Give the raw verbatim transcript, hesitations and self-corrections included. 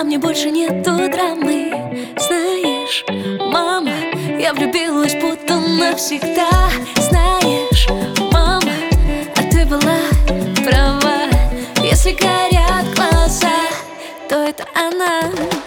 во мне больше нету драмы. Знаешь, мама, я влюбилась будто навсегда. Знаешь, мама, а ты была права. Если горят глаза, то это она.